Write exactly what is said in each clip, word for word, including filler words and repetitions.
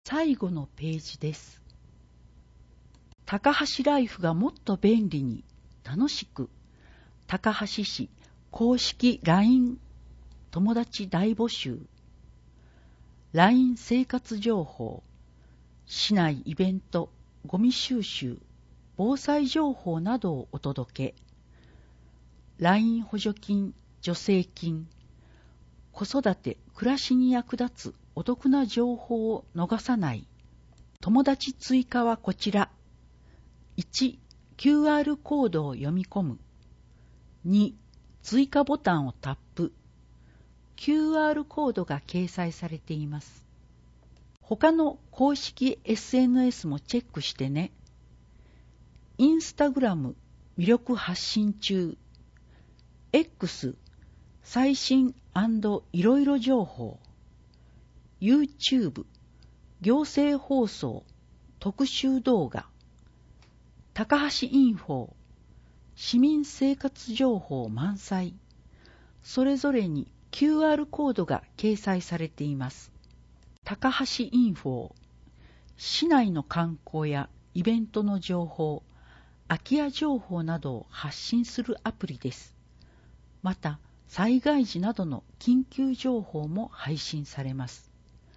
最後のページです。高橋ライフがもっと便利に楽しく、高橋市公式 ライン 友達大募集、 ライン 生活情報、市内イベント、ゴミ収集、防災情報などをお届け。 ライン 補助金、助成金、子育て、暮らしに役立つお得な情報を逃さない。友達追加はこちら。いち、キューアール コードを読み込む。に、追加ボタンをタップ。キューアール コードが掲載されています。他の公式 エスエヌエス もチェックしてね。インスタグラム魅力発信中。X 最新&いろいろ情報。YouTube 行政放送特集動画。高橋インフォ市民生活情報満載。それぞれに キューアール コードが掲載されています。高橋インフォ市内の観光やイベントの情報、空き家情報などを発信するアプリです。また災害時などの緊急情報も配信されます。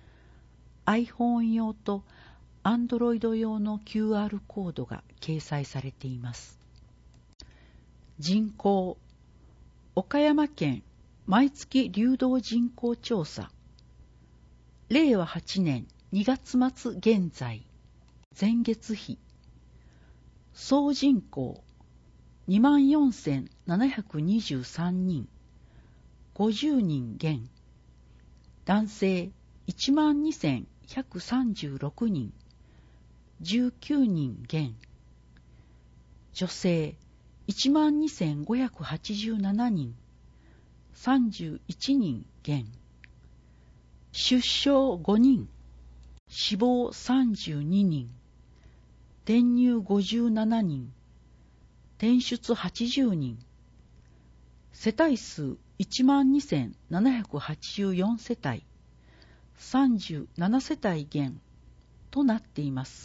iPhone 用と Android 用の キューアール コードが掲載されています。人口、岡山県毎月流動人口調査、れいわはちねんにがつ末現在、前月比、総人口 にまんよんせんななひゃくにじゅうさんにん、ごじゅうにん減、男性 いちまんにせんひゃくさんじゅうろくにん、じゅうきゅうにん減、女性いちまんにせんごひゃくはちじゅうななにん、さんじゅういちにん減、出生ごにん、死亡さんじゅうににん、転入ごじゅうななにん、転出はちじゅうにん、世帯数いちまんにせんななひゃくはちじゅうよんせたい、さんじゅうななせたい減となっています。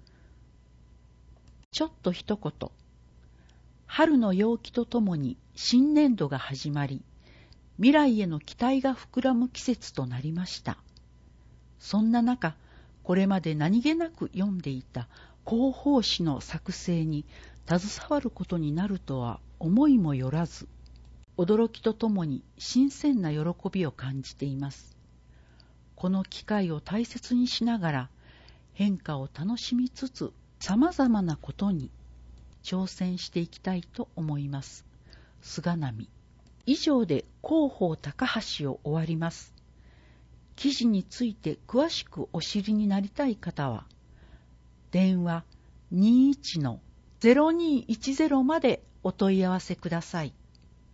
ちょっと一言。春の陽気とともに新年度が始まり、未来への期待が膨らむ季節となりました。そんな中、これまで何気なく読んでいた広報誌の作成に携わることになるとは思いもよらず、驚きとともに新鮮な喜びを感じています。この機会を大切にしながら、変化を楽しみつつ、さまざまなことに挑戦していきたいと思います。菅波。以上で広報高橋を終わります。記事について詳しくお知りになりたい方は、電話 にいちのゼロにいちゼロ までお問い合わせください。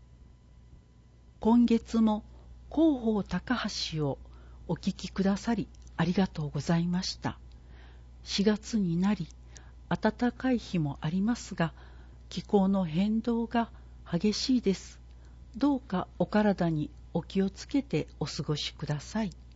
今月も広報高橋をお聞きくださりありがとうございました。しがつになり、暖かい日もありますが、気候の変動が激しいです。どうかお体にお気をつけてお過ごしください。